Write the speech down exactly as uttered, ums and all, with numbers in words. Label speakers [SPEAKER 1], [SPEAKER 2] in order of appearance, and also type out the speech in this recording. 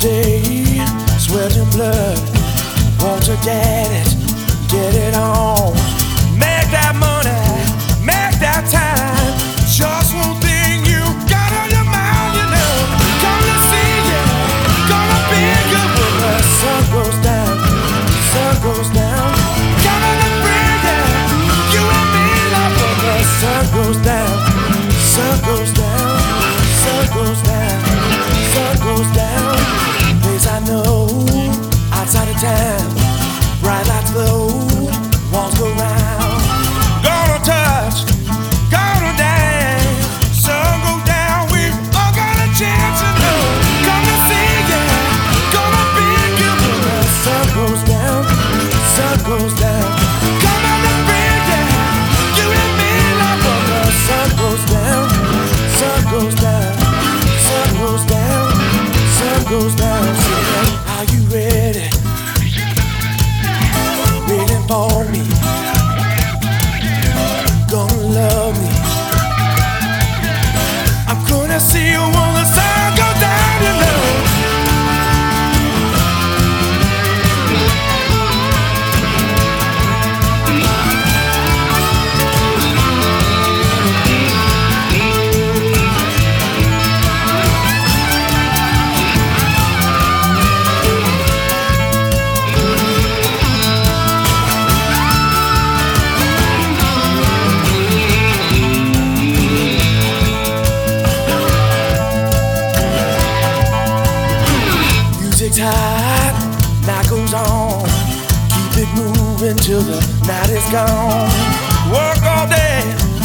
[SPEAKER 1] day, sweating blood, want to get it, get it on. Make that money, make that time. Just one thing you got on your mind, you know. Gonna see you, gonna be good when the sun goes down, sun goes down. Gonna bring you, you and me, love, when the sun goes down, sun goes down, sun goes down, sun goes down. Place I know, outside of town, bright lights glow, walls go round. Gonna touch, gonna dance, sun goes down, we all got a chance to know. Gonna see ya, gonna be good when the sun goes down, sun goes down. Come on and bring ya, you and me, love, when the sun goes down, sun goes down, sun goes down, sun goes down. Are you ready? Waiting for me, gonna love me. I'm gonna see you when the sun goes down, you know. Tight, night goes on, keep it moving till the night is gone. Work all day,